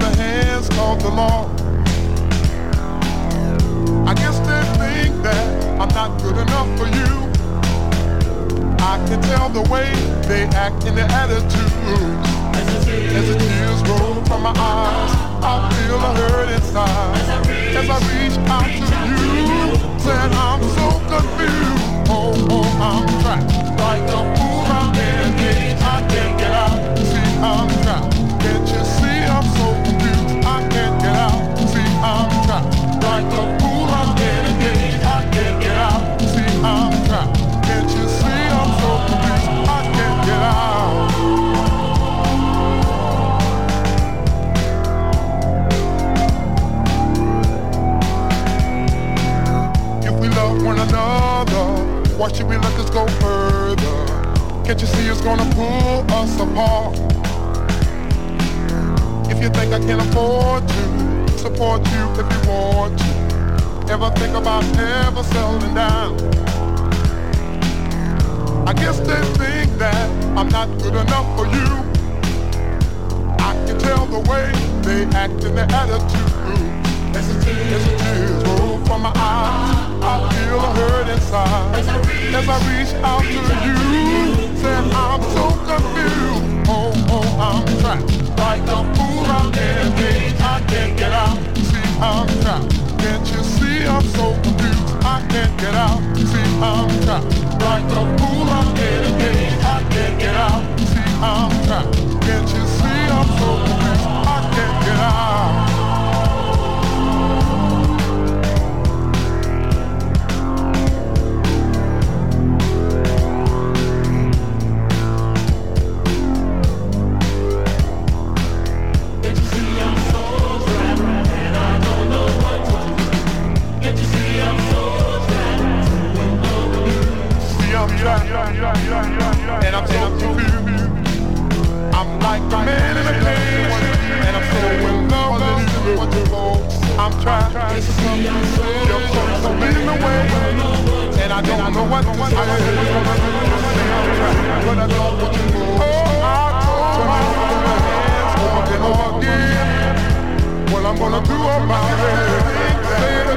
the hands of the law. I guess they think that I'm not good enough for you. I can tell the way they act in their attitudes. As the tears roll from my eyes, I feel a hurt inside. As I reach out to you, said I'm so confused. Oh, I'm trapped. Like a fool, I'm in a cage, I can't get out. See, I'm trapped. Can't you see I'm so confused? I can't get out. See, I'm trapped. Like a fool, I'm in a cage, I can't get out. See, I'm trapped. Can't you see I'm so confused? I can't get out. Love one another, why should we let this go further? Can't you see it's gonna pull us apart? If you think I can afford to support you if you want to, ever think about ever settling down? I guess they think that I'm not good enough for you. I can tell the way they act in their attitude. As the tears roll from my eyes, I feel a hurt inside. As I reach out to you, said I'm so confused. Oh, I'm trapped. Like a fool, I'm in a cage, I can't get out. See, I'm trapped. Can't you see I'm so confused? I can't get out. See, I'm trapped. Like a fool, I'm in a cage, I can't get out. See, I'm trapped. Can't you see I'm so confused? I can't get out. And I'm so confused. I'm like a man in a cage, and I'm so in love with you. I'm trying to see you're so in the way, and I don't know what to say. But I know what you do. I told myself over and over again what I'm gonna do about it.